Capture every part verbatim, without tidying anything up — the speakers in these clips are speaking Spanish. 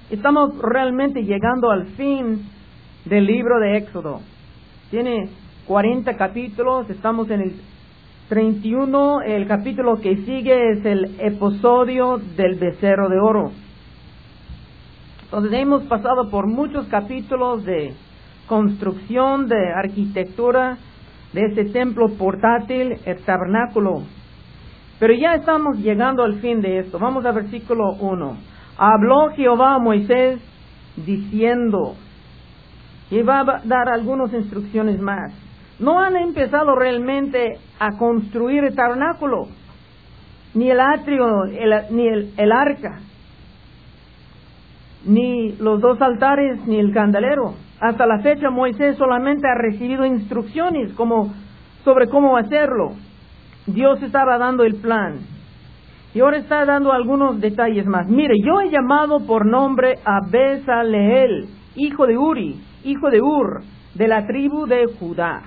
estamos realmente llegando al fin del libro de Éxodo. Tiene cuarenta capítulos, estamos en el treinta y uno, el capítulo que sigue es el episodio del becerro de oro. Entonces hemos pasado por muchos capítulos de construcción, de arquitectura, de ese templo portátil, el tabernáculo. Pero ya estamos llegando al fin de esto. Vamos al versículo uno. Habló Jehová a Moisés diciendo, y va a dar algunas instrucciones más. No han empezado realmente a construir el tabernáculo, ni el atrio, el, ni el, el arca, ni los dos altares, ni el candelero. Hasta la fecha Moisés solamente ha recibido instrucciones como, sobre cómo hacerlo. Dios estaba dando el plan. Y ahora está dando algunos detalles más. Mire, yo he llamado por nombre a Bezaleel, hijo de Uri, hijo de Ur, de la tribu de Judá.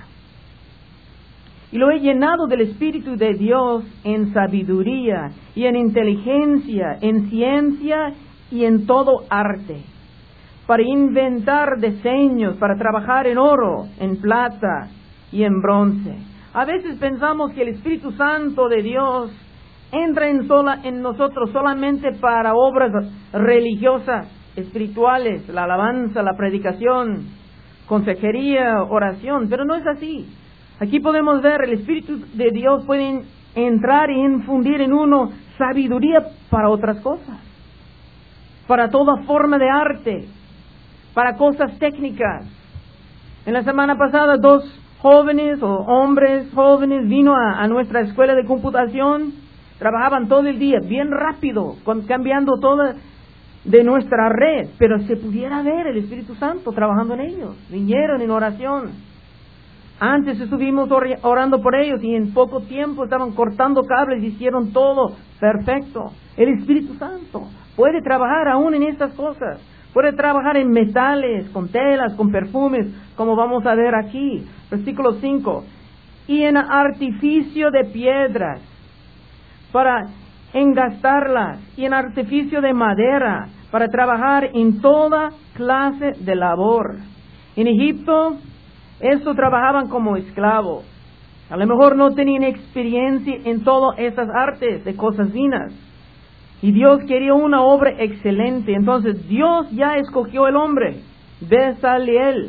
Y lo he llenado del Espíritu de Dios en sabiduría y en inteligencia, en ciencia y en todo arte, para inventar diseños, para trabajar en oro, en plata y en bronce. A veces pensamos que el Espíritu Santo de Dios entra en, sola, en nosotros solamente para obras religiosas, espirituales, la alabanza, la predicación, consejería, oración, pero no es así. Aquí podemos ver, el Espíritu de Dios puede entrar y infundir en uno sabiduría para otras cosas, para toda forma de arte, para cosas técnicas. En la semana pasada, dos jóvenes o hombres jóvenes vino a, a nuestra escuela de computación, trabajaban todo el día, bien rápido, con, cambiando toda de nuestra red, pero se pudiera ver el Espíritu Santo trabajando en ellos. Vinieron en oración. Antes estuvimos orando por ellos y en poco tiempo estaban cortando cables y hicieron todo perfecto. El Espíritu Santo puede trabajar aún en estas cosas. Puede trabajar en metales, con telas, con perfumes, como vamos a ver aquí. Versículo cinco. Y en artificio de piedras, para engastarlas, y en artificio de madera, para trabajar en toda clase de labor. En Egipto, estos trabajaban como esclavos. A lo mejor no tenían experiencia en todas esas artes de cosas finas. Y Dios quería una obra excelente. Entonces Dios ya escogió el hombre, Bezaleel.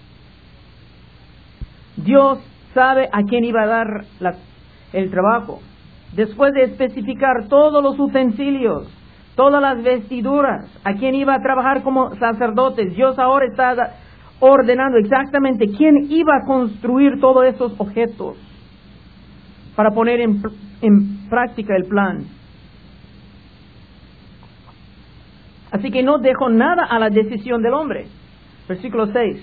Dios sabe a quién iba a dar la, el trabajo. Después de especificar todos los utensilios, todas las vestiduras, a quién iba a trabajar como sacerdotes, Dios ahora está ordenando exactamente quién iba a construir todos esos objetos para poner en, en práctica el plan. Así que no dejó nada a la decisión del hombre. Versículo seis.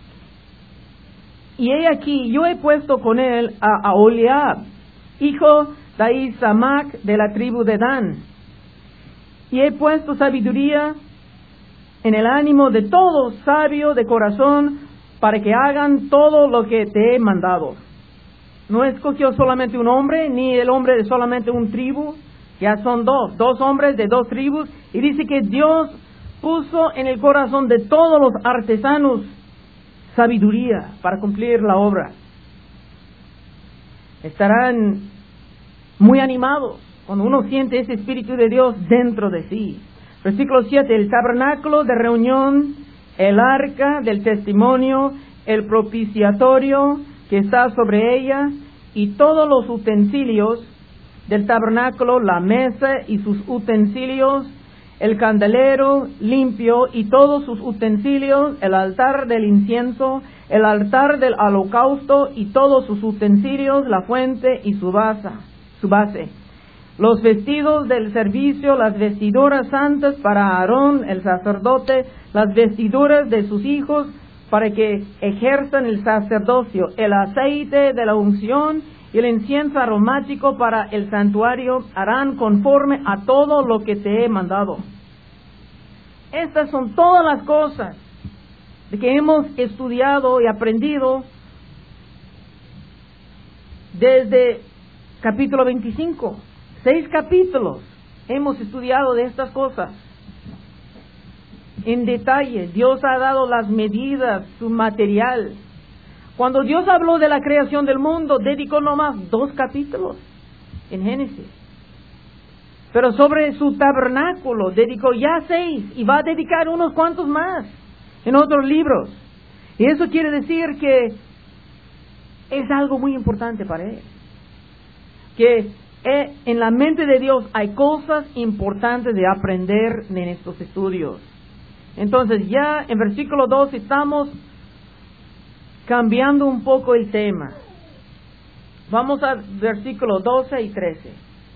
Y he aquí, yo he puesto con él a Aholiab, hijo de Ahisamac, de la tribu de Dan. Y he puesto sabiduría en el ánimo de todo sabio de corazón, para que hagan todo lo que te he mandado. No escogió solamente un hombre, ni el hombre de solamente un tribu, ya son dos, dos hombres de dos tribus, y dice que Dios puso en el corazón de todos los artesanos sabiduría para cumplir la obra. Estarán muy animados cuando uno siente ese Espíritu de Dios dentro de sí. Versículo siete, el tabernáculo de reunión, el arca del testimonio, el propiciatorio que está sobre ella, y todos los utensilios del tabernáculo, la mesa y sus utensilios, el candelero limpio y todos sus utensilios, el altar del incienso, el altar del holocausto y todos sus utensilios, la fuente y su base, su base. Los vestidos del servicio, las vestiduras santas para Aarón, el sacerdote, las vestiduras de sus hijos para que ejerzan el sacerdocio, el aceite de la unción y el incienso aromático para el santuario, harán conforme a todo lo que te he mandado. Estas son todas las cosas de que hemos estudiado y aprendido desde capítulo veinticinco. Seis capítulos hemos estudiado de estas cosas. en detalle. Dios ha dado las medidas, su material. Cuando Dios habló de la creación del mundo, dedicó nomás dos capítulos en Génesis. Pero sobre su tabernáculo dedicó ya seis y va a dedicar unos cuantos más en otros libros. Y eso quiere decir que es algo muy importante para Él. Que en la mente de Dios hay cosas importantes de aprender en estos estudios. Entonces ya en versículo dos estamos cambiando un poco el tema. Vamos a versículos doce y trece.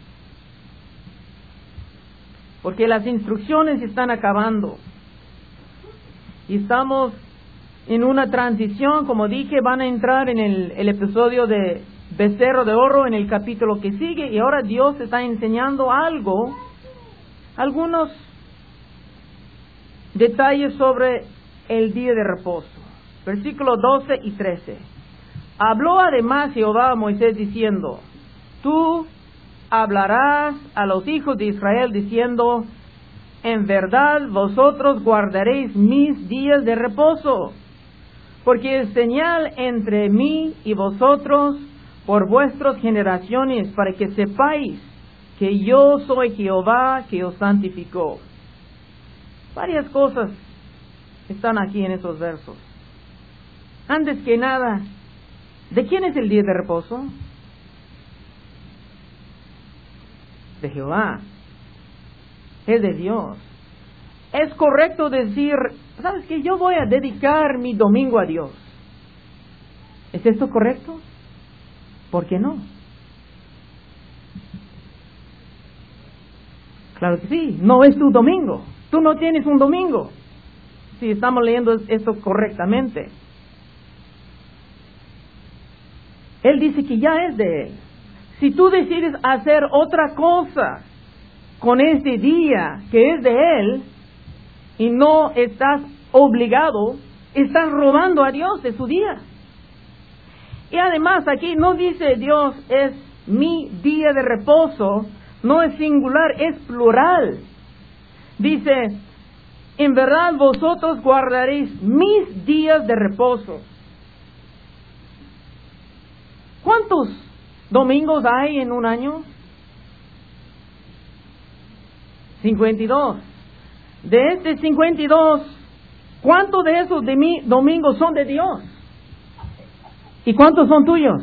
Porque las instrucciones están acabando. Y estamos en una transición, como dije, van a entrar en el, el episodio de Becerro de Oro en el capítulo que sigue. Y ahora Dios está enseñando algo, algunos detalles sobre el día de reposo. Versículos doce y trece. Habló además Jehová a Moisés diciendo: Tú hablarás a los hijos de Israel diciendo: En verdad vosotros guardaréis mis días de reposo, porque es señal entre mí y vosotros por vuestras generaciones, para que sepáis que yo soy Jehová que os santificó. Varias cosas están aquí en esos versos. Antes que nada, ¿de quién es el día de reposo? De Jehová. Es de Dios. Es correcto decir, ¿sabes qué? Yo voy a dedicar mi domingo a Dios. ¿Es esto correcto? ¿Por qué no? Claro que sí, no es tu domingo. Tú no tienes un domingo. Si estamos leyendo esto correctamente. Él dice que ya es de Él. Si tú decides hacer otra cosa con este día que es de Él y no estás obligado, estás robando a Dios de su día. Y además aquí no dice Dios es mi día de reposo, no es singular, es plural. Dice, en verdad vosotros guardaréis mis días de reposo. ¿Cuántos domingos hay en un año? cincuenta y dos. De este cincuenta y dos, ¿cuántos de esos de mi domingos son de Dios? ¿Y cuántos son tuyos?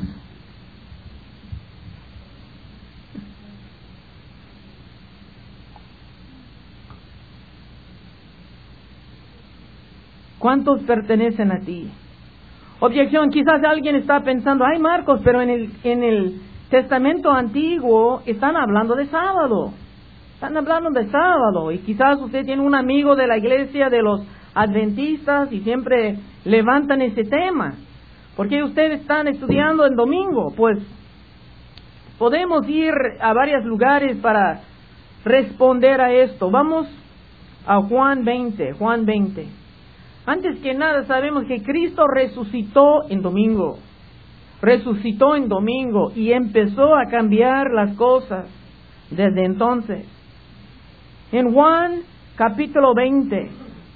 ¿Cuántos pertenecen a ti? Objeción, quizás alguien está pensando, ay Marcos, pero en el, en el Testamento Antiguo están hablando de sábado. Están hablando de sábado. Y quizás usted tiene un amigo de la iglesia de los adventistas y siempre levantan ese tema. ¿Por qué ustedes están estudiando el domingo? Pues podemos ir a varios lugares para responder a esto. Vamos a Juan veinte, Juan veinte. Antes que nada sabemos que Cristo resucitó en domingo. Resucitó en domingo y empezó a cambiar las cosas desde entonces. En Juan capítulo veinte,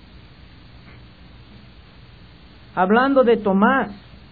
hablando de Tomás,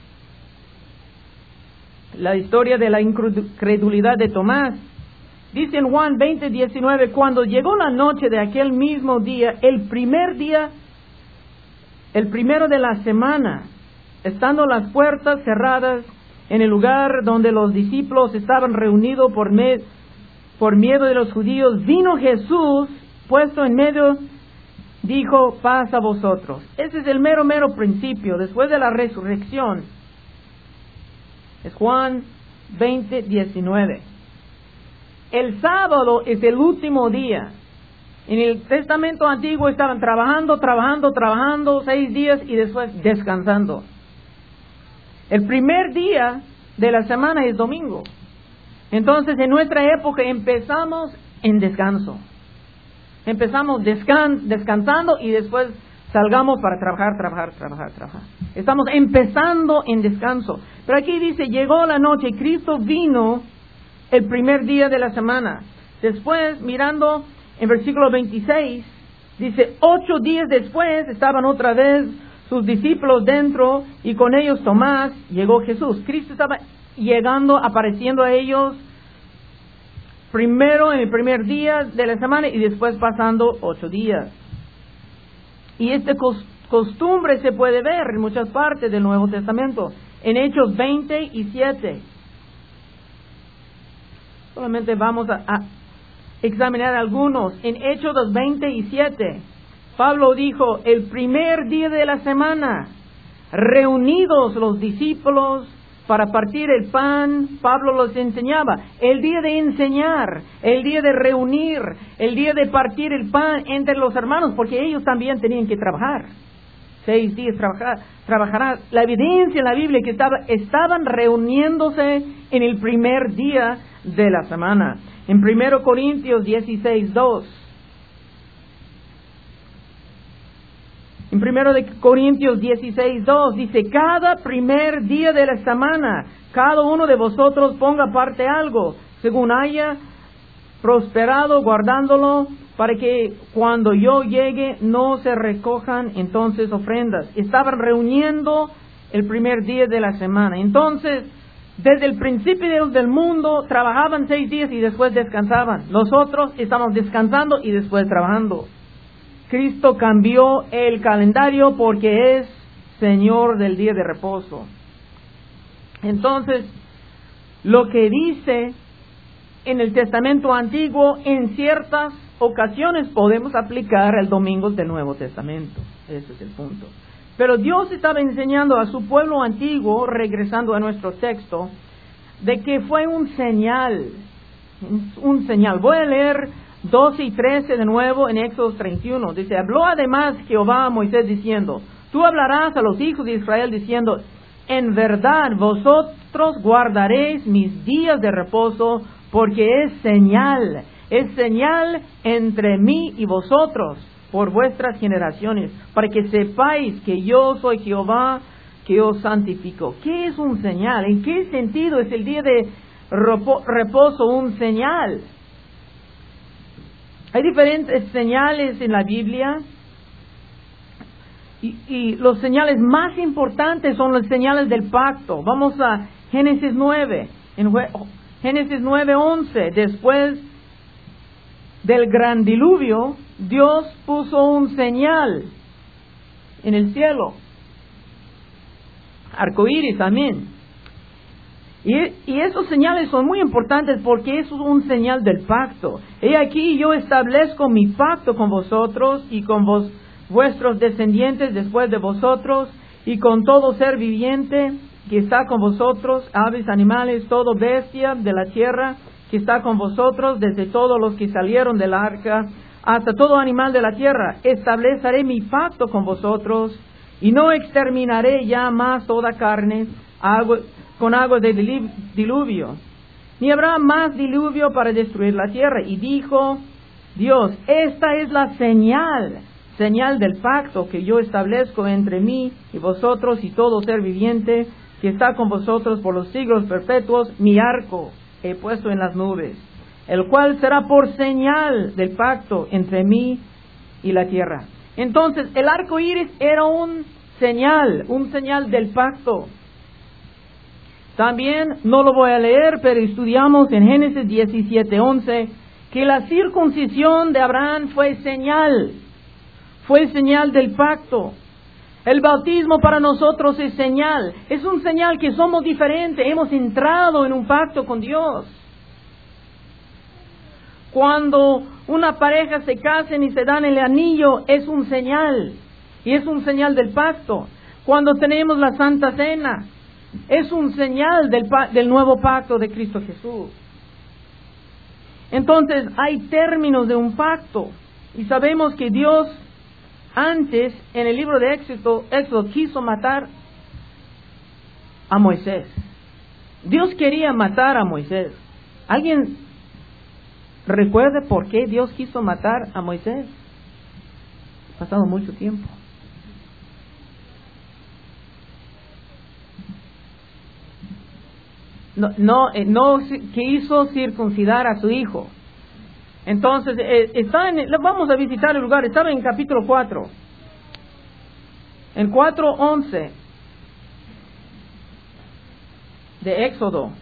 la historia de la incredulidad de Tomás, dice en Juan veinte, diecinueve, cuando llegó la noche de aquel mismo día, el primer día, el primero de la semana, estando las puertas cerradas en el lugar donde los discípulos estaban reunidos por, me, por miedo de los judíos, vino Jesús, puesto en medio, dijo, paz a vosotros. Ese es el mero, mero principio, después de la resurrección. Es Juan veinte, diecinueve. El sábado es el último día. En el Testamento Antiguo estaban trabajando, trabajando, trabajando seis días y después descansando. El primer día de la semana es domingo. Entonces en nuestra época empezamos en descanso. Empezamos descan- descansando y después salgamos para trabajar, trabajar, trabajar, trabajar. Estamos empezando en descanso. Pero aquí dice, llegó la noche, Cristo vino el primer día de la semana. Después, mirando en versículo veintiséis, Dice, ocho días después estaban otra vez sus discípulos dentro y con ellos Tomás. Llegó Jesús. Cristo estaba llegando, apareciendo a ellos primero en el primer día de la semana y después pasando ocho días. Y esta cos- costumbre se puede ver en muchas partes del Nuevo Testamento. En Hechos veinte y siete. Solamente vamos a, a examinar algunos. En Hechos veinte y siete, Pablo dijo, el primer día de la semana, reunidos los discípulos para partir el pan, Pablo los enseñaba. El día de enseñar, el día de reunir, el día de partir el pan entre los hermanos, porque ellos también tenían que trabajar. Seis días trabajar, trabajarán. La evidencia en la Biblia que estaba, estaban reuniéndose en el primer día de la semana. En primero Corintios dieciséis dos. En primero de Corintios dieciséis dos dice, cada primer día de la semana, cada uno de vosotros ponga aparte algo, según haya prosperado, guardándolo, para que cuando yo llegue no se recojan entonces ofrendas. Estaban reuniendo el primer día de la semana. Entonces, desde el principio del mundo, trabajaban seis días y después descansaban. Nosotros estamos descansando y después trabajando. Cristo cambió el calendario porque es Señor del día de reposo. Entonces, lo que dice en el Testamento Antiguo, en ciertas ocasiones podemos aplicar el domingo del Nuevo Testamento. Ese es el punto. Pero Dios estaba enseñando a su pueblo antiguo, regresando a nuestro texto, de que fue un señal. Un señal. Voy a leer doce y trece de nuevo en Éxodo treinta y uno. Dice, habló además Jehová a Moisés diciendo, tú hablarás a los hijos de Israel diciendo, en verdad vosotros guardaréis mis días de reposo, porque es señal, es señal entre mí y vosotros por vuestras generaciones, para que sepáis que yo soy Jehová, que os santifico. ¿Qué es un señal? ¿En qué sentido es el día de reposo un señal? Hay diferentes señales en la Biblia y, y los señales más importantes son las señales del pacto. Vamos a Génesis nueve. En Génesis nueve once, después del gran diluvio, Dios puso un señal en el cielo. Arcoíris también. Y, y esos señales son muy importantes porque eso es un señal del pacto. He aquí yo establezco mi pacto con vosotros y con vos, vuestros descendientes después de vosotros y con todo ser viviente que está con vosotros, aves, animales, todo bestia de la tierra que está con vosotros, desde todos los que salieron del arca hasta todo animal de la tierra. Estableceré mi pacto con vosotros y no exterminaré ya más toda carne agua, con aguas de diluvio, ni habrá más diluvio para destruir la tierra. Y dijo Dios, esta es la señal, señal del pacto que yo establezco entre mí y vosotros y todo ser viviente que está con vosotros por los siglos perpetuos, mi arco he puesto en las nubes, el cual será por señal del pacto entre mí y la tierra. Entonces, el arco iris era un señal, un señal del pacto. También, no lo voy a leer, pero estudiamos en Génesis diecisiete once, que la circuncisión de Abraham fue señal, fue señal del pacto. El bautismo para nosotros es señal, es un señal que somos diferentes, hemos entrado en un pacto con Dios. Cuando una pareja se casen y se dan el anillo, es un señal, y es un señal del pacto. Cuando tenemos la Santa Cena, es un señal del, del nuevo pacto de Cristo Jesús. Entonces, hay términos de un pacto, y sabemos que Dios, antes, en el libro de Éxodo, Éxodo quiso matar a Moisés. Dios quería matar a Moisés. ¿Alguien recuerda por qué Dios quiso matar a Moisés? Ha pasado mucho tiempo. No, no, no quiso circuncidar a su hijo. Entonces, eh, está en, vamos a visitar el lugar, estaba en capítulo cuatro. En cuatro once de Éxodo.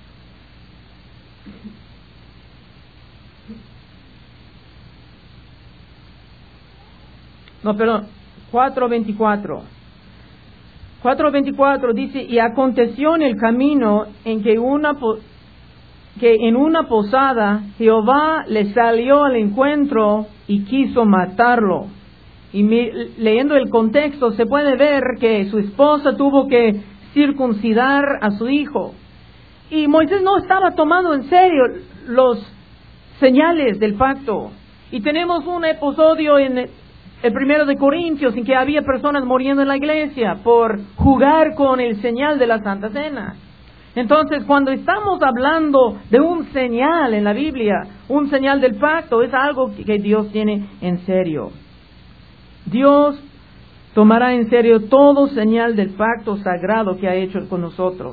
No, perdón, cuatro veinticuatro. cuatro veinticuatro dice, y aconteció en el camino en que una que en una posada Jehová le salió al encuentro y quiso matarlo. Y mi, leyendo el contexto se puede ver que su esposa tuvo que circuncidar a su hijo. Y Moisés no estaba tomando en serio los señales del pacto. Y tenemos un episodio en el primero de Corintios en que había personas muriendo en la iglesia por jugar con el señal de la Santa Cena. Entonces, cuando estamos hablando de un señal en la Biblia, un señal del pacto, es algo que Dios tiene en serio. Dios tomará en serio todo señal del pacto sagrado que ha hecho con nosotros.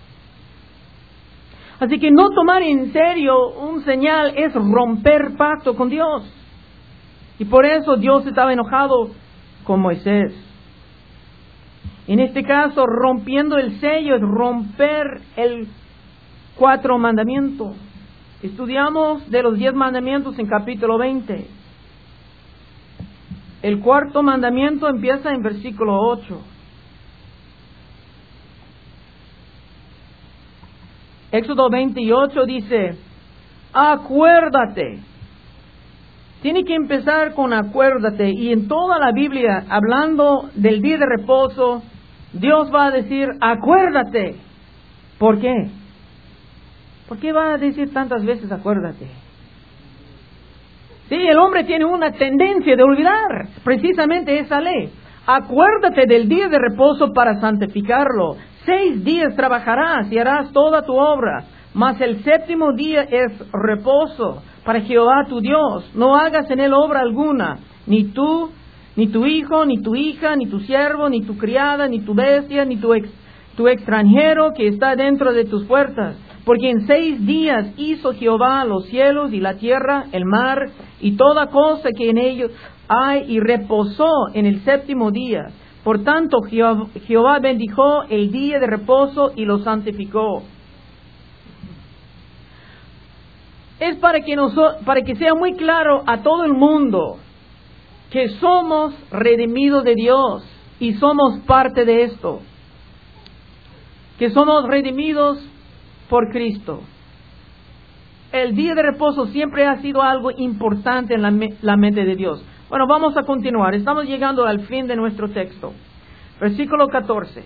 Así que no tomar en serio un señal es romper pacto con Dios. Y por eso Dios estaba enojado con Moisés. En este caso, rompiendo el sello es romper el cuatro mandamientos. Estudiamos de los diez mandamientos en capítulo veinte. El cuarto mandamiento empieza en versículo ocho. Éxodo veintiocho dice, acuérdate. Tiene que empezar con acuérdate. Y en toda la Biblia, hablando del día de reposo, Dios va a decir, acuérdate. ¿Por qué? ¿Por qué va a decir tantas veces acuérdate? Sí, el hombre tiene una tendencia de olvidar precisamente esa ley. Acuérdate del día de reposo para santificarlo. Seis días trabajarás y harás toda tu obra, mas el séptimo día es reposo para Jehová tu Dios. No hagas en él obra alguna, ni tú, ni tu hijo, ni tu hija, ni tu siervo, ni tu criada, ni tu bestia, ni tu, ex, tu extranjero que está dentro de tus puertas. Porque en seis días hizo Jehová los cielos y la tierra, el mar y toda cosa que en ellos hay, y reposó en el séptimo día. Por tanto, Jehová, Jehová bendijo el día de reposo y lo santificó. Es para que, nos, para que sea muy claro a todo el mundo que somos redimidos de Dios y somos parte de esto. Que somos redimidos por Cristo. El día de reposo siempre ha sido algo importante en la, la mente de Dios. Bueno, vamos a continuar. Estamos llegando al fin de nuestro texto. Versículo catorce.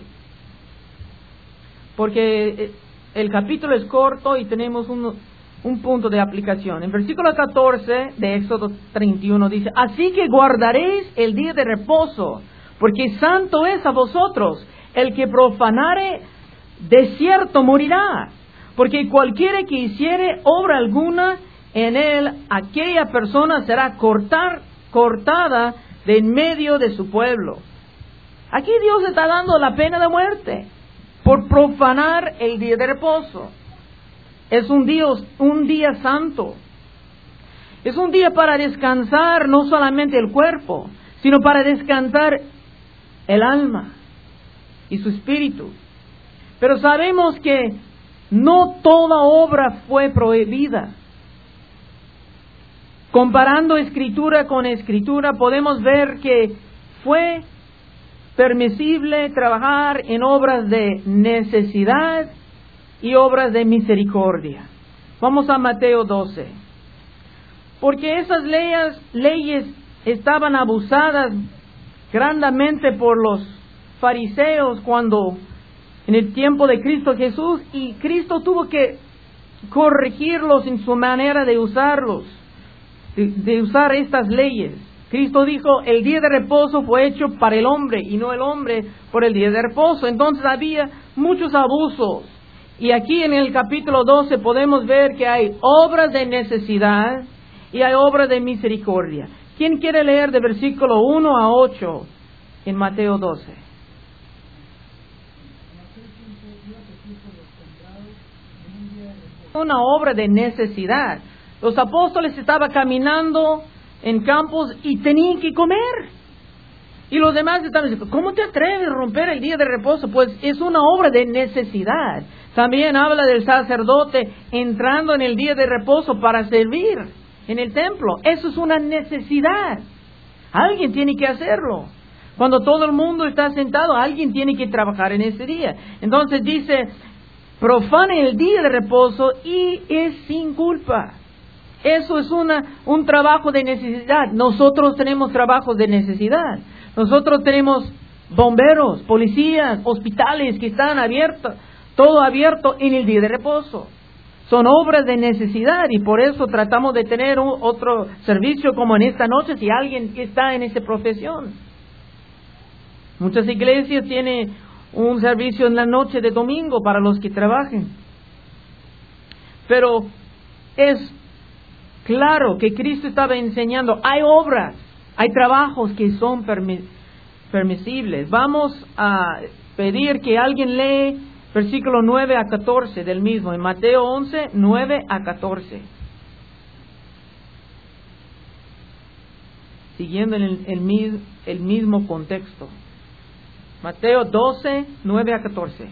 Porque el capítulo es corto y tenemos un, un punto de aplicación. En versículo catorce de Éxodo treinta y uno dice, así que guardaréis el día de reposo, porque santo es a vosotros. El que profanare, de cierto morirá. Porque cualquiera que hiciere obra alguna en él, aquella persona será cortar, cortada de en medio de su pueblo. Aquí Dios está dando la pena de muerte por profanar el día de reposo. Es un día, un día santo. Es un día para descansar no solamente el cuerpo, sino para descansar el alma y su espíritu. Pero sabemos que no toda obra fue prohibida. Comparando escritura con escritura, podemos ver que fue permisible trabajar en obras de necesidad y obras de misericordia. Vamos a Mateo doce. Porque esas leyes, leyes estaban abusadas grandemente por los fariseos cuando en el tiempo de Cristo Jesús, y Cristo tuvo que corregirlos en su manera de usarlos, de, de usar estas leyes. Cristo dijo, el día de reposo fue hecho para el hombre y no el hombre por el día de reposo. Entonces había muchos abusos. Y aquí en el capítulo doce podemos ver que hay obras de necesidad y hay obras de misericordia. ¿Quién quiere leer de versículo uno a ocho en Mateo doce? Una obra de necesidad. Los apóstoles estaban caminando en campos y tenían que comer. Y los demás estaban diciendo, ¿cómo te atreves a romper el día de reposo? Pues es una obra de necesidad. También habla del sacerdote entrando en el día de reposo para servir en el templo. Eso es una necesidad. Alguien tiene que hacerlo. Cuando todo el mundo está sentado, alguien tiene que trabajar en ese día. Entonces dice, profane el día de reposo y es sin culpa. Eso es una, un trabajo de necesidad. Nosotros tenemos trabajos de necesidad. Nosotros tenemos bomberos, policías, hospitales que están abiertos, todo abierto en el día de reposo. Son obras de necesidad y por eso tratamos de tener un, otro servicio como en esta noche si alguien está en esa profesión. Muchas iglesias tienen un servicio en la noche de domingo para los que trabajen. Pero es claro que Cristo estaba enseñando, hay obras, hay trabajos que son permi- permisibles. Vamos a pedir que alguien lee versículo nueve a catorce del mismo, en Mateo once, nueve a catorce. Siguiendo en el, el, el mismo contexto. Mateo doce, nueve a catorce.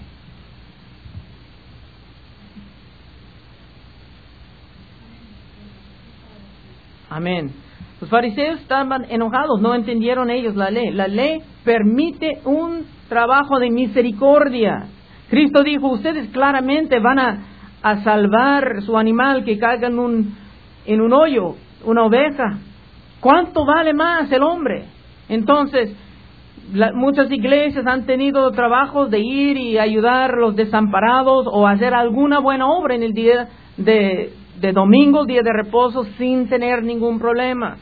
Amén. Los fariseos estaban enojados, no entendieron ellos la ley. La ley permite un trabajo de misericordia. Cristo dijo, ustedes claramente van a, a salvar su animal que caiga en un, en un hoyo, una oveja. ¿Cuánto vale más el hombre? Entonces, la, muchas iglesias han tenido trabajos de ir y ayudar a los desamparados o hacer alguna buena obra en el día de, de domingo, día de reposo, sin tener ningún problema.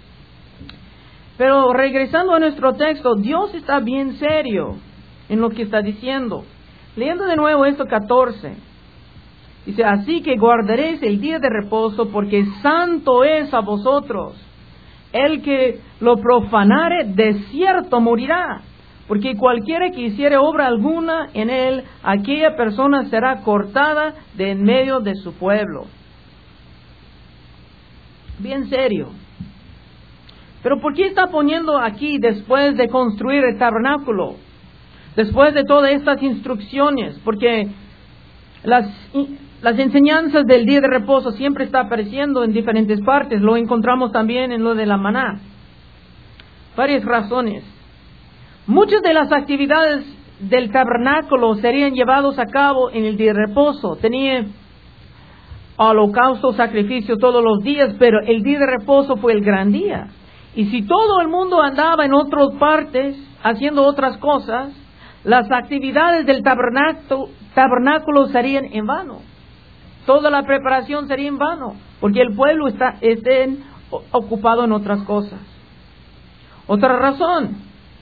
Pero regresando a nuestro texto, Dios está bien serio en lo que está diciendo. Leyendo de nuevo esto catorce, dice, así que guardaréis el día de reposo porque santo es a vosotros. El que lo profanare de cierto morirá, porque cualquiera que hiciere obra alguna en él, aquella persona será cortada de en medio de su pueblo. Bien serio. Pero ¿por qué está poniendo aquí después de construir el tabernáculo? Después de todas estas instrucciones, porque las, las enseñanzas del día de reposo siempre está apareciendo en diferentes partes. Lo encontramos también en lo de la maná. Varias razones. Muchas de las actividades del tabernáculo serían llevados a cabo en el día de reposo. Tenía holocausto, sacrificio todos los días, pero el día de reposo fue el gran día. Y si todo el mundo andaba en otras partes haciendo otras cosas, las actividades del tabernáculo, tabernáculo serían en vano. Toda la preparación sería en vano, porque el pueblo está estén ocupado en otras cosas. Otra razón,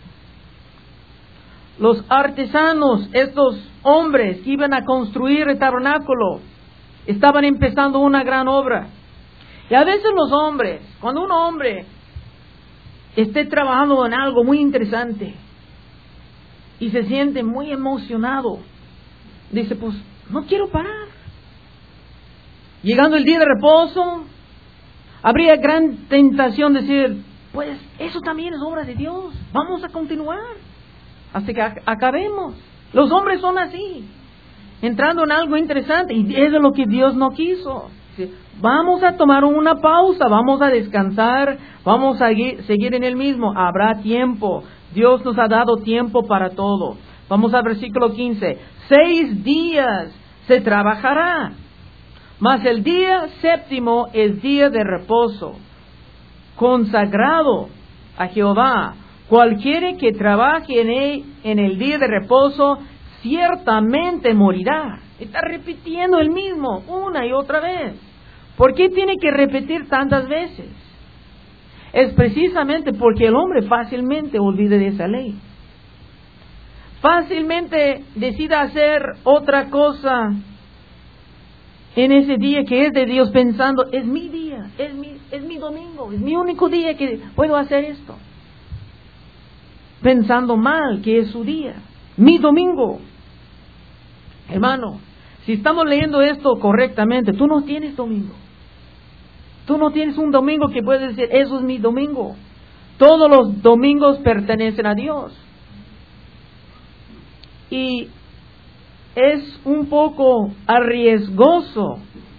los artesanos, estos hombres que iban a construir el tabernáculo, estaban empezando una gran obra. Y a veces los hombres, cuando un hombre esté trabajando en algo muy interesante y se siente muy emocionado, dice, pues no quiero parar. Llegando el día de reposo, habría gran tentación de decir, pues eso también es obra de Dios, vamos a continuar hasta que acabemos. Los hombres son así, entrando en algo interesante, y eso es lo que Dios no quiso. Vamos a tomar una pausa, vamos a descansar, vamos a seguir en el mismo. Habrá tiempo, Dios nos ha dado tiempo para todo. Vamos al versículo quince. Seis días se trabajará, mas el día séptimo es día de reposo, consagrado a Jehová. Cualquiera que trabaje en el, en el día de reposo, ciertamente morirá. Está repitiendo el mismo una y otra vez. ¿Por qué tiene que repetir tantas veces? Es precisamente porque el hombre fácilmente olvida de esa ley. Fácilmente decida hacer otra cosa en ese día que es de Dios, pensando, es mi día, es mi, es mi domingo, es mi único día que puedo hacer esto. Pensando mal que es su día, mi domingo. Hermano, si estamos leyendo esto correctamente, tú no tienes domingo. Tú no tienes un domingo que puedes decir, eso es mi domingo. Todos los domingos pertenecen a Dios. Y es un poco arriesgoso,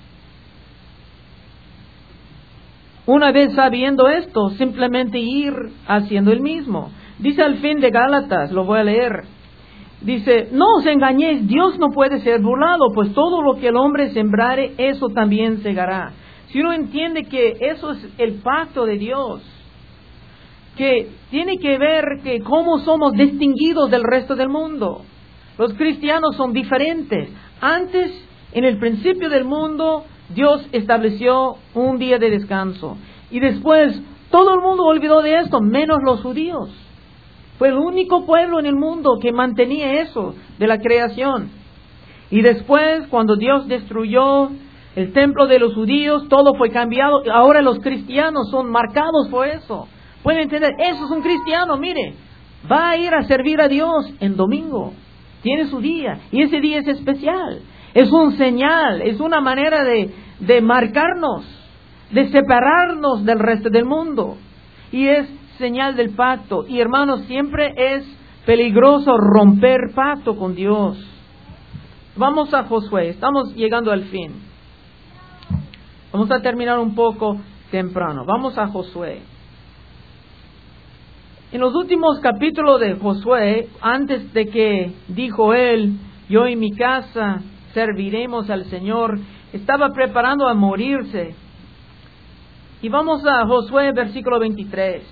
una vez sabiendo esto, simplemente ir haciendo el mismo. Dice al fin de Gálatas, lo voy a leer. Dice, no os engañéis, Dios no puede ser burlado, pues todo lo que el hombre sembrare, eso también segará. Si uno entiende que eso es el pacto de Dios, que tiene que ver que cómo somos distinguidos del resto del mundo. Los cristianos son diferentes. Antes, en el principio del mundo, Dios estableció un día de descanso. Y después, todo el mundo olvidó de esto, menos los judíos. Fue el único pueblo en el mundo que mantenía eso de la creación. Y después, cuando Dios destruyó el templo de los judíos, todo fue cambiado. Ahora los cristianos son marcados por eso. Pueden entender, eso es un cristiano, mire, va a ir a servir a Dios en domingo. Tiene su día, y ese día es especial. Es un señal, es una manera de, de marcarnos, de separarnos del resto del mundo. Y es señal del pacto. Y hermanos, siempre es peligroso romper pacto con Dios. Vamos a Josué, estamos llegando al fin. Vamos a terminar un poco temprano. Vamos a Josué. En los últimos capítulos de Josué, antes de que dijo él, yo y mi casa serviremos al Señor, estaba preparando a morirse. Y vamos a Josué, versículo veintitrés.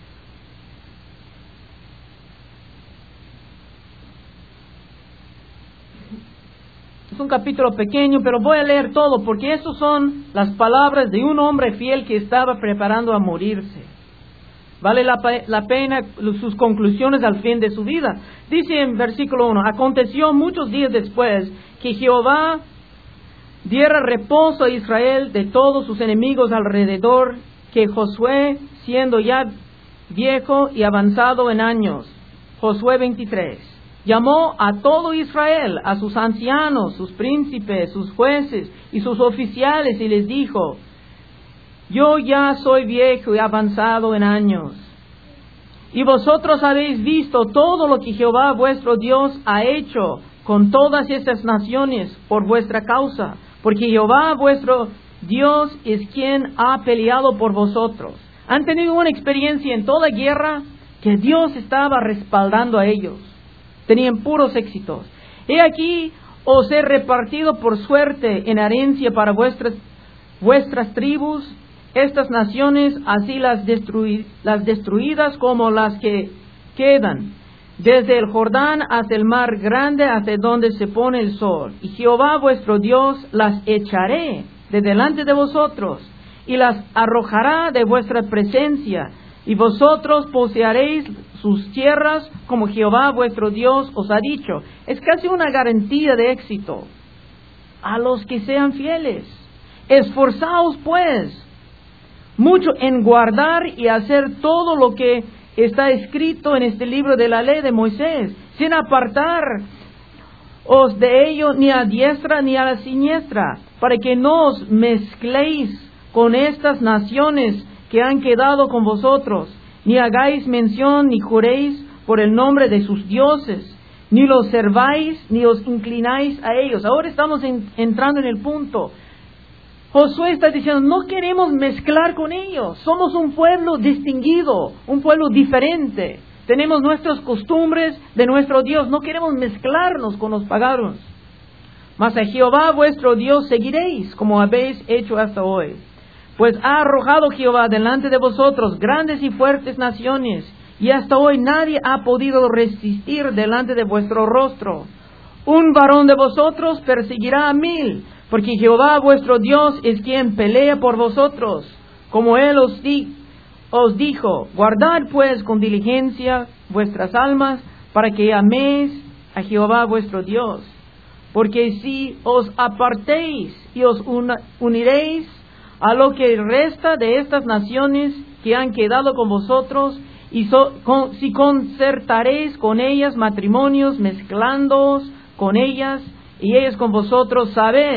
Es un capítulo pequeño, pero voy a leer todo, porque esas son las palabras de un hombre fiel que estaba preparando a morirse. Vale la, la pena sus conclusiones al fin de su vida. Dice en versículo uno, aconteció muchos días después que Jehová diera reposo a Israel de todos sus enemigos alrededor, que Josué, siendo ya viejo y avanzado en años, Josué veintitrés, llamó a todo Israel, a sus ancianos, sus príncipes, sus jueces y sus oficiales, y les dijo, yo ya soy viejo y avanzado en años, y vosotros habéis visto todo lo que Jehová vuestro Dios ha hecho con todas estas naciones por vuestra causa, porque Jehová vuestro Dios es quien ha peleado por vosotros. Han tenido una experiencia en toda guerra que Dios estaba respaldando a ellos. Tenían puros éxitos. He aquí os he repartido por suerte en herencia para vuestras, vuestras tribus, estas naciones, así las, destrui, las destruidas como las que quedan, desde el Jordán hasta el mar grande, hasta donde se pone el sol. Y Jehová vuestro Dios las echaré de delante de vosotros, y las arrojará de vuestra presencia, y vosotros poseeréis sus tierras como Jehová vuestro Dios os ha dicho. Es casi una garantía de éxito a los que sean fieles. Esforzaos pues mucho en guardar y hacer todo lo que está escrito en este libro de la ley de Moisés, sin apartar os de ello ni a diestra ni a la siniestra, para que no os mezcléis con estas naciones que han quedado con vosotros, ni hagáis mención ni juréis por el nombre de sus dioses, ni los serváis ni os inclináis a ellos. Ahora estamos en, entrando en el punto. Josué está diciendo, no queremos mezclar con ellos. Somos un pueblo distinguido, un pueblo diferente. Tenemos nuestras costumbres de nuestro Dios. No queremos mezclarnos con los paganos. Mas a Jehová vuestro Dios seguiréis, como habéis hecho hasta hoy. Pues ha arrojado Jehová delante de vosotros grandes y fuertes naciones, y hasta hoy nadie ha podido resistir delante de vuestro rostro. Un varón de vosotros perseguirá a mil, porque Jehová vuestro Dios es quien pelea por vosotros, como él os, di, os dijo. Guardad pues con diligencia vuestras almas, para que améis a Jehová vuestro Dios. Porque si os apartéis y os una, uniréis a lo que resta de estas naciones que han quedado con vosotros, y so, con, si concertaréis con ellas matrimonios, mezclándoos con ellas, y ellas con vosotros, sabed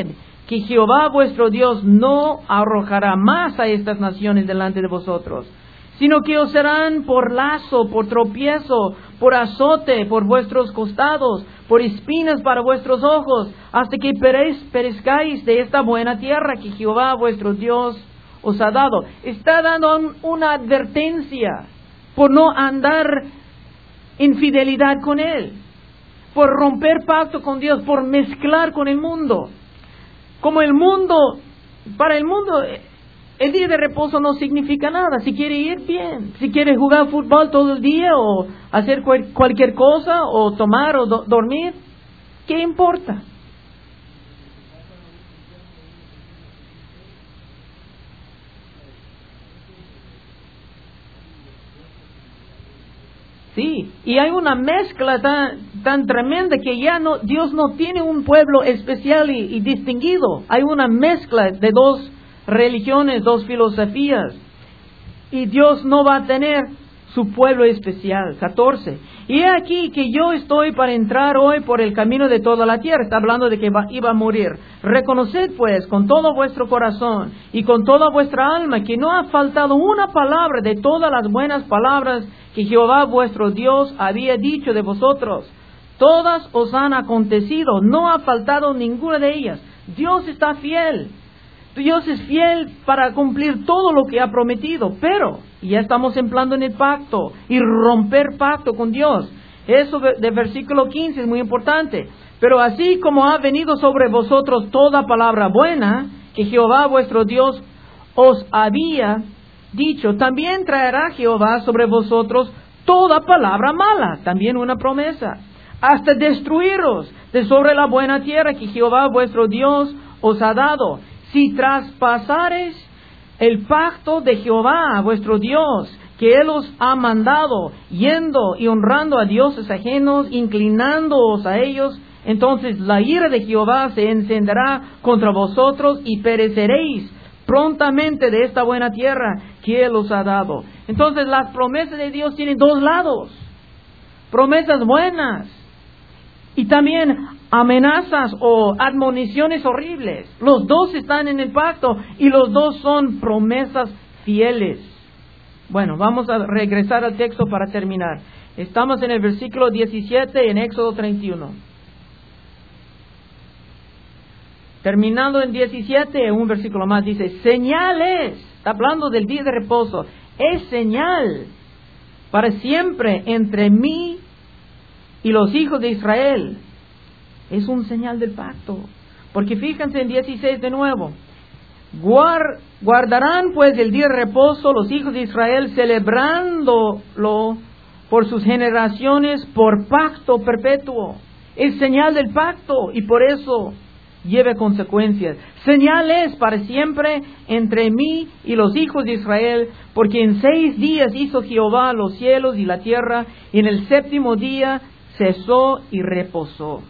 que Jehová vuestro Dios no arrojará más a estas naciones delante de vosotros, sino que os serán por lazo, por tropiezo, por azote, por vuestros costados, por espinas para vuestros ojos, hasta que perez, perezcáis de esta buena tierra que Jehová vuestro Dios os ha dado. Está dando un, una advertencia por no andar en fidelidad con Él, por romper pacto con Dios, por mezclar con el mundo. Como el mundo, para el mundo, el día de reposo no significa nada. Si quiere ir, bien. Si quiere jugar fútbol todo el día, o hacer cual, cualquier cosa, o tomar o do, dormir, ¿qué importa? Sí, y hay una mezcla tan, tan tremenda que ya no, Dios no tiene un pueblo especial y, y distinguido. Hay una mezcla de dos religiones, dos filosofías. Y Dios no va a tener su pueblo especial. catorce. Y he aquí que yo estoy para entrar hoy por el camino de toda la tierra. Está hablando de que va, iba a morir. Reconoced pues con todo vuestro corazón y con toda vuestra alma que no ha faltado una palabra de todas las buenas palabras que Jehová vuestro Dios había dicho de vosotros. Todas os han acontecido, no ha faltado ninguna de ellas. Dios está fiel. Dios es fiel para cumplir todo lo que ha prometido, pero ya estamos entrando en el pacto y romper pacto con Dios. Eso de, de versículo quince es muy importante. Pero así como ha venido sobre vosotros toda palabra buena que Jehová vuestro Dios os había dicho, también traerá Jehová sobre vosotros toda palabra mala, también una promesa, hasta destruiros de sobre la buena tierra que Jehová vuestro Dios os ha dado. Si traspasares el pacto de Jehová vuestro Dios, que Él os ha mandado, yendo y honrando a dioses ajenos, inclinándoos a ellos, entonces la ira de Jehová se encenderá contra vosotros y pereceréis prontamente de esta buena tierra que Él os ha dado. Entonces las promesas de Dios tienen dos lados. Promesas buenas y también amenazas o admoniciones horribles. Los dos están en el pacto y los dos son promesas fieles. Bueno, vamos a regresar al texto para terminar. Estamos en el versículo diecisiete en Éxodo treinta y uno. Terminando en diecisiete, un versículo más dice, señales, está hablando del día de reposo, es señal para siempre entre mí y los hijos de Israel. Es un señal del pacto. Porque fíjense en dieciséis de nuevo. Guard, guardarán pues el día de reposo los hijos de Israel, celebrándolo por sus generaciones por pacto perpetuo. Es señal del pacto y por eso lleve consecuencias. Señales para siempre entre mí y los hijos de Israel, porque en seis días hizo Jehová los cielos y la tierra, y en el séptimo día cesó y reposó.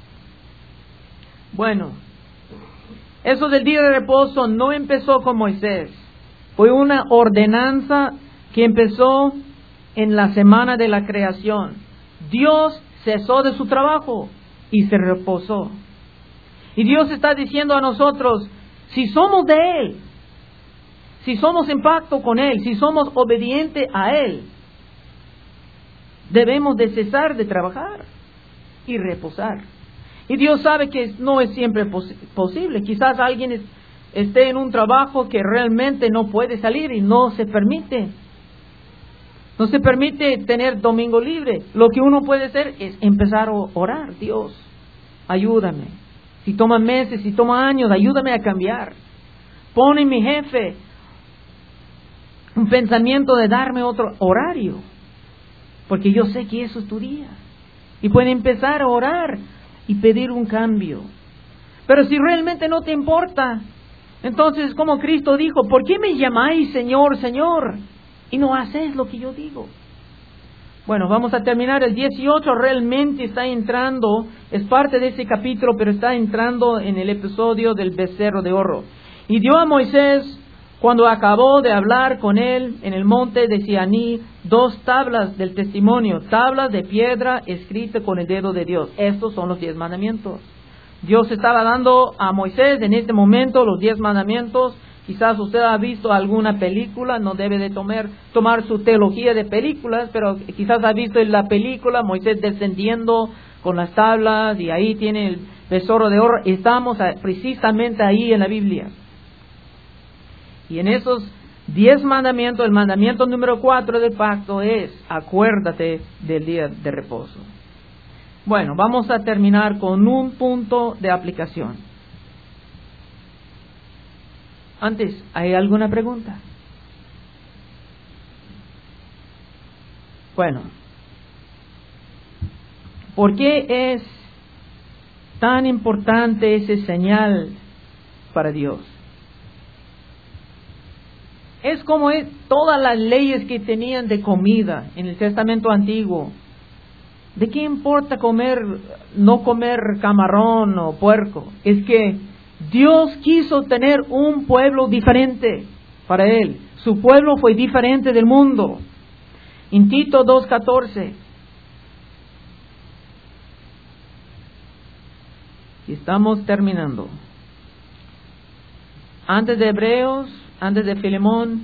Bueno, eso del día de reposo no empezó con Moisés. Fue una ordenanza que empezó en la semana de la creación. Dios cesó de su trabajo y se reposó. Y Dios está diciendo a nosotros, si somos de Él, si somos en pacto con Él, si somos obedientes a Él, debemos de cesar de trabajar y reposar. Y Dios sabe que no es siempre pos- posible. Quizás alguien es, esté en un trabajo que realmente no puede salir y no se permite. No se permite tener domingo libre. Lo que uno puede hacer es empezar a orar. Dios, ayúdame. Si toma meses, si toma años, ayúdame a cambiar. Pon en mi jefe un pensamiento de darme otro horario. Porque yo sé que eso es tu día. Y puede empezar a orar y pedir un cambio. Pero si realmente no te importa, entonces como Cristo dijo, ¿por qué me llamáis Señor, Señor? Y no hacéis lo que yo digo. Bueno, vamos a terminar. El dieciocho realmente está entrando, es parte de ese capítulo, pero está entrando en el episodio del becerro de oro. Y dio a Moisés, cuando acabó de hablar con él en el monte de Sinaí, dos tablas del testimonio, tablas de piedra escritas con el dedo de Dios. Estos son los diez mandamientos. Dios estaba dando a Moisés en este momento los diez mandamientos. Quizás usted ha visto alguna película, no debe de tomar, tomar su teología de películas, pero quizás ha visto en la película Moisés descendiendo con las tablas y ahí tiene el tesoro de oro. Estamos precisamente ahí en la Biblia. Y en esos diez mandamientos, el mandamiento número cuatro del pacto es: acuérdate del día de reposo. Bueno, vamos a terminar con un punto de aplicación. Antes, ¿hay alguna pregunta? Bueno, ¿por qué es tan importante ese señal para Dios? Es como es todas las leyes que tenían de comida en el Testamento Antiguo. ¿De qué importa comer, no comer camarón o puerco? Es que Dios quiso tener un pueblo diferente para Él. Su pueblo fue diferente del mundo. En Tito dos catorce. Y estamos terminando. Antes de Hebreos, antes de Filemón.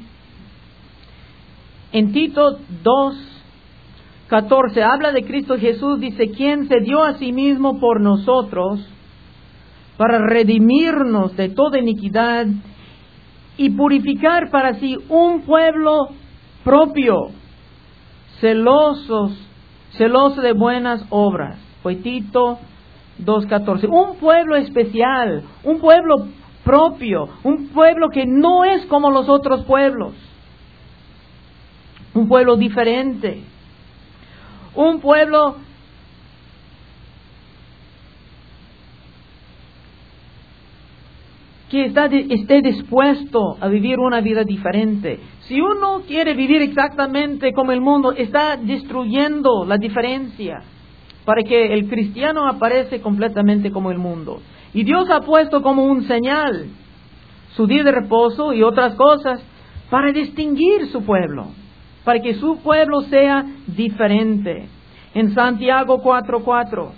En Tito dos catorce habla de Cristo Jesús, dice: quien se dio a sí mismo por nosotros para redimirnos de toda iniquidad y purificar para sí un pueblo propio, celosos, celoso de buenas obras. Fue Tito dos catorce. Un pueblo especial, un pueblo propio, un pueblo que no es como los otros pueblos, un pueblo diferente. Un pueblo que está, esté dispuesto a vivir una vida diferente. Si uno quiere vivir exactamente como el mundo, está destruyendo la diferencia para que el cristiano aparece completamente como el mundo. Y Dios ha puesto como un señal su día de reposo y otras cosas para distinguir su pueblo, para que su pueblo sea diferente. En Santiago cuatro cuatro.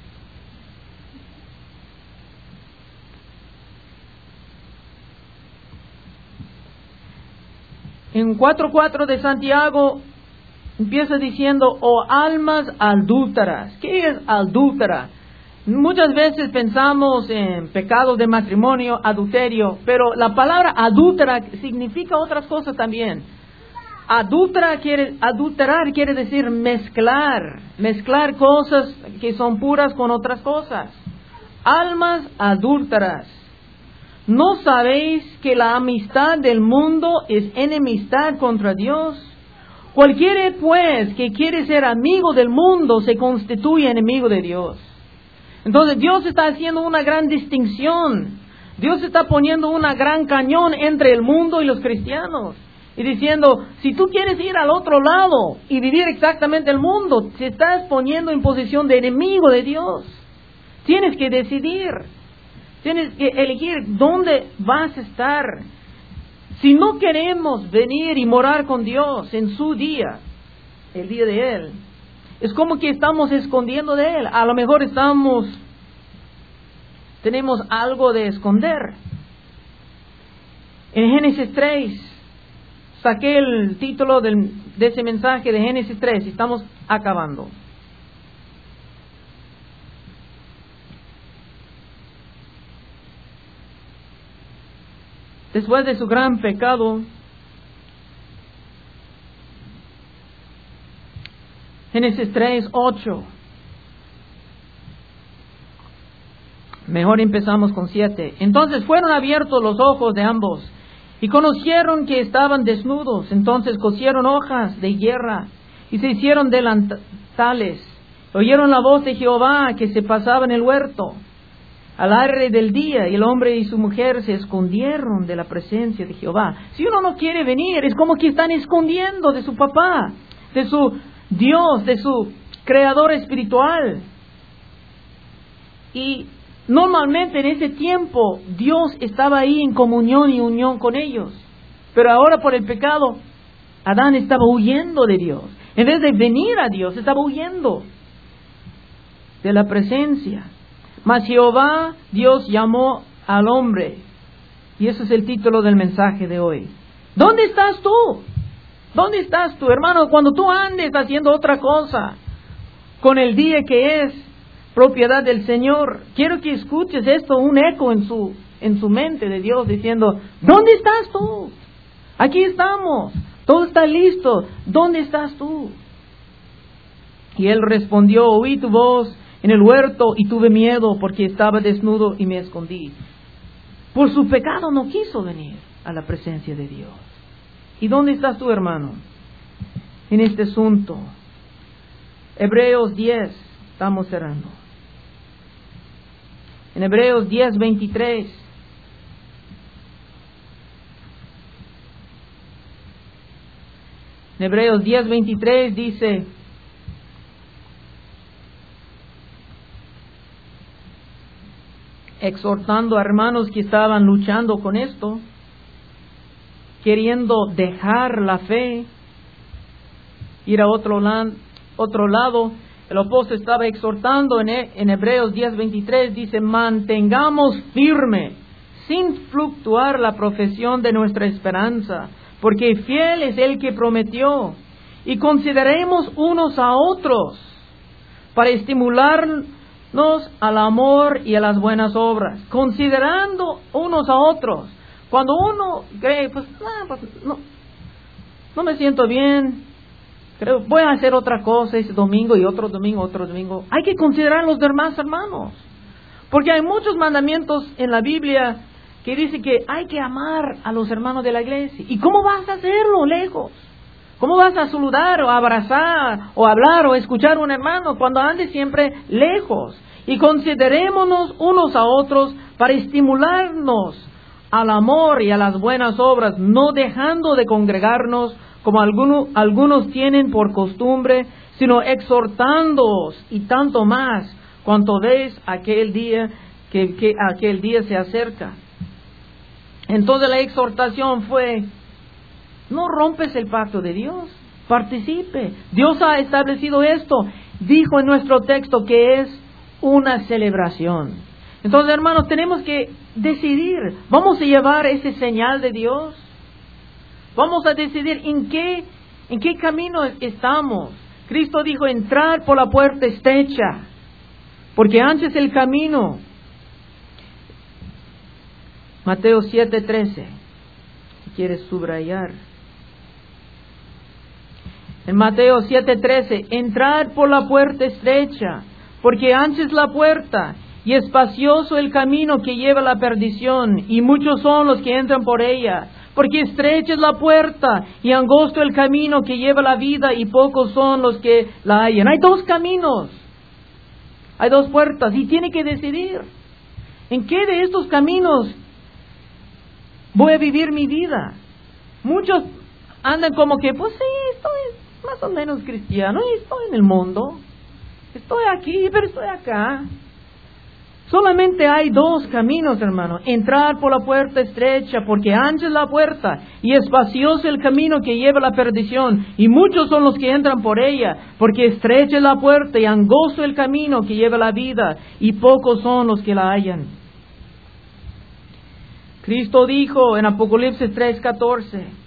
En cuatro cuatro de Santiago empieza diciendo: oh almas adúlteras. ¿Qué es adúltera? Muchas veces pensamos en pecado de matrimonio, adulterio, pero la palabra adúltera significa otras cosas también. Adúltera quiere, adulterar quiere decir mezclar, mezclar cosas que son puras con otras cosas. Almas adúlteras. ¿No sabéis que la amistad del mundo es enemistad contra Dios? Cualquiera pues que quiere ser amigo del mundo se constituye enemigo de Dios. Entonces Dios está haciendo una gran distinción. Dios está poniendo una gran cañón entre el mundo y los cristianos. Y diciendo, si tú quieres ir al otro lado y vivir exactamente el mundo, te estás poniendo en posición de enemigo de Dios. Tienes que decidir. Tienes que elegir dónde vas a estar. Si no queremos venir y morar con Dios en su día, el día de Él, es como que estamos escondiendo de Él. A lo mejor estamos, tenemos algo de esconder. En Génesis tres, saqué el título del, de ese mensaje de Génesis tres y estamos acabando. Después de su gran pecado, Génesis tres ocho. Mejor empezamos con siete. Entonces fueron abiertos los ojos de ambos y conocieron que estaban desnudos. Entonces cosieron hojas de higuera y se hicieron delantales. Oyeron la voz de Jehová que se pasaba en el huerto al aire del día, y el hombre y su mujer se escondieron de la presencia de Jehová. Si uno no quiere venir, es como que están escondiendo de su papá, de su Dios, de su creador espiritual. Y normalmente en ese tiempo Dios estaba ahí en comunión y unión con ellos. Pero ahora por el pecado, Adán estaba huyendo de Dios. En vez de venir a Dios, estaba huyendo de la presencia. Mas Jehová Dios llamó al hombre. Y ese es el título del mensaje de hoy. ¿Dónde estás tú? ¿Dónde estás tú, hermano? Cuando tú andes haciendo otra cosa con el día que es propiedad del Señor, quiero que escuches esto, un eco en su, en su mente de Dios diciendo, ¿dónde estás tú? Aquí estamos, todo está listo, ¿dónde estás tú? Y él respondió, oí tu voz en el huerto y tuve miedo porque estaba desnudo y me escondí. Por su pecado no quiso venir a la presencia de Dios. ¿Y dónde estás tú, hermano? En este asunto. Hebreos diez, estamos cerrando. En Hebreos diez, veintitrés. En Hebreos diez, veintitrés dice, exhortando a hermanos que estaban luchando con esto, queriendo dejar la fe, ir a otro, la, otro lado. El apóstol estaba exhortando en, en Hebreos diez, veintitrés, dice, mantengamos firme, sin fluctuar la profesión de nuestra esperanza, porque fiel es el que prometió, y consideremos unos a otros para estimularnos al amor y a las buenas obras, considerando unos a otros. Cuando uno cree, pues, ah, pues no, no me siento bien, creo, voy a hacer otra cosa ese domingo y otro domingo, otro domingo. Hay que considerar los demás hermanos, porque hay muchos mandamientos en la Biblia que dicen que hay que amar a los hermanos de la iglesia. ¿Y cómo vas a hacerlo lejos? ¿Cómo vas a saludar o abrazar o hablar o escuchar a un hermano cuando andes siempre lejos? Y considerémonos unos a otros para estimularnos al amor y a las buenas obras, no dejando de congregarnos como algunos, algunos tienen por costumbre, sino exhortándoos y tanto más cuanto veis aquel día que, que aquel día se acerca. Entonces la exhortación fue, no rompes el pacto de Dios, participe. Dios ha establecido esto, dijo en nuestro texto que es una celebración. Entonces, hermanos, tenemos que decidir, ¿vamos a llevar ese señal de Dios? Vamos a decidir en qué, en qué camino estamos. Cristo dijo, entrar por la puerta estrecha, porque ancho es el camino. Mateo siete, trece, si quieres subrayar. En Mateo siete, trece, entrar por la puerta estrecha, porque ancha es la puerta y espacioso el camino que lleva a la perdición, y muchos son los que entran por ella. Porque estrecha es la puerta y angosto el camino que lleva a la vida, y pocos son los que la hallan. Hay dos caminos, hay dos puertas, y tiene que decidir en qué de estos caminos voy a vivir mi vida. Muchos andan como que, pues sí, estoy más o menos cristiano, y estoy en el mundo, estoy aquí, pero estoy acá. Solamente hay dos caminos, hermano. Entrar por la puerta estrecha, porque ancha es la puerta y espacioso el camino que lleva a la perdición, y muchos son los que entran por ella. Porque estrecha es la puerta y angosto el camino que lleva a la vida, y pocos son los que la hallan. Cristo dijo en Apocalipsis tres, catorce,